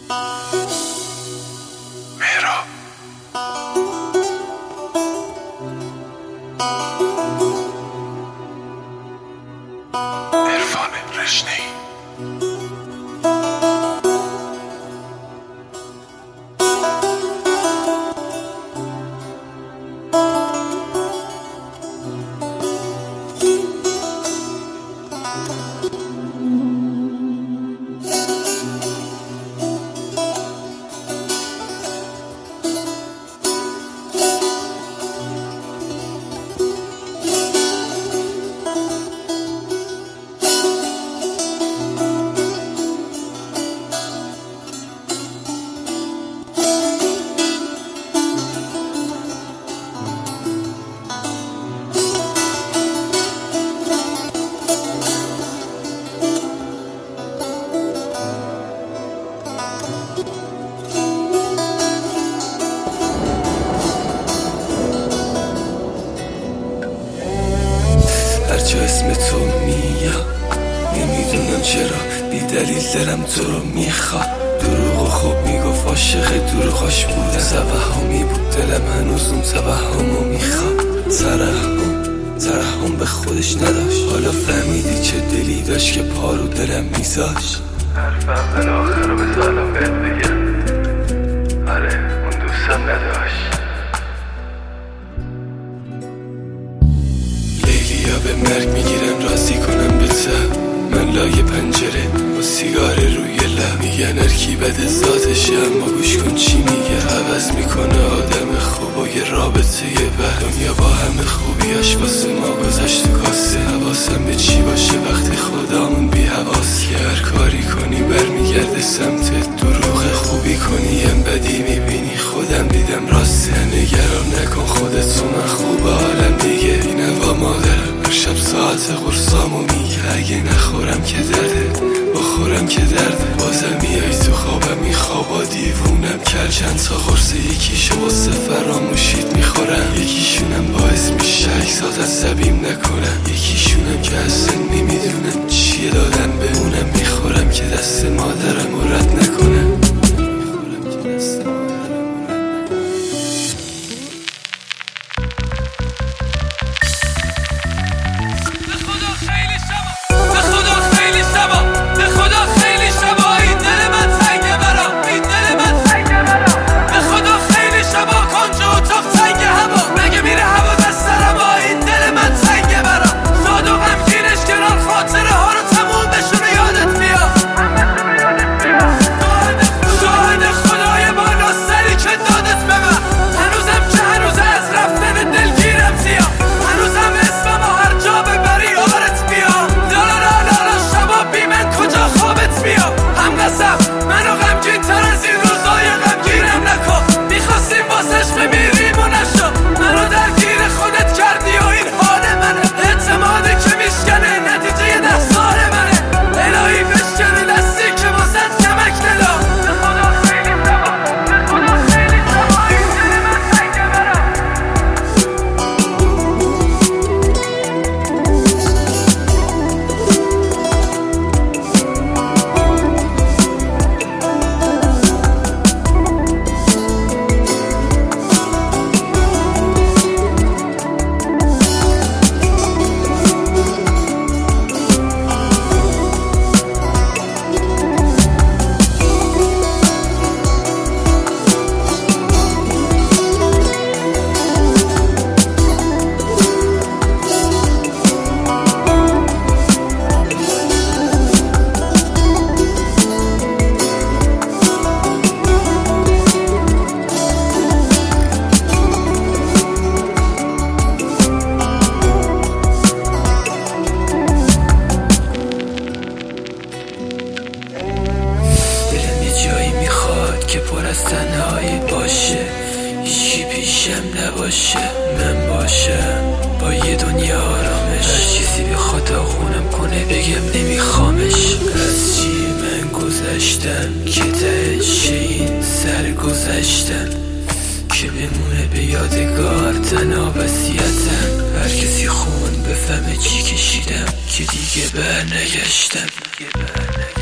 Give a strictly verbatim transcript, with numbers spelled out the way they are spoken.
مهراب عرفان رشنه‌ای هرچه اسم تو میاد نمیدونم چرا بی دلیل دلم تو رو میخواد. دروغ و خوب میگفت عاشق دروغاش بود، توهمی بود دلم هنوز اون توهمو میخواد. ترحم ترحم به خودش نداشت، حالا فهمیدی چه دلی داشت که پارو دلم میذاشت. حرفم بالاخره رو به سلام بهت بگم، آره اون دوستم نداشت. لیلیا به مرگ میگیرم راضی کنم به ته، من لای پنجره با سیگار روی لب. میگن ارکی بده ذاتشه اما گوش کن چی میگه، عوض میکنه آدم خوب و یه رابطه یه بر. دنیا با همه خوبیاش واسه ما گذشت تو کاسه، حواسم به چی باشه وقتی خدامون بی حواسه. هر کاری کنی برمیگرده سمت دروغ، خوبی کنی ام بدی میبینی خودم دیدم راسته. نگران نکن خودتو من خوب حالم دیگه، اینه با مادرم هر شب ساعت قرصامو میگه. اگه نخورم که درده بخورم که درده، بازم میای تو خوابم این خوابا دیوونم کرد. چند تا قرص یکیشو واسه فراموشیت میخورم، یکیشونم باعث میشه اکسات عصبیم نکنم، یکیشونم که اصلا نمیدونم چیه دادن به اونم. میخورم که دست مادرم رو رد نکنم. که پر از تنهایی باشه، هیچی پیشم نباشه، من باشم با یه دنیا آرامش. هر چیزی بخواد داغونم کنه بگم نمیخوامش. از چی من گذشتم که تهش این سر گذشتم، که بمونه به یادگار تنها وصیتم. هر کسی خون بفهمه چی کشیدم که دیگه بر نگشتم.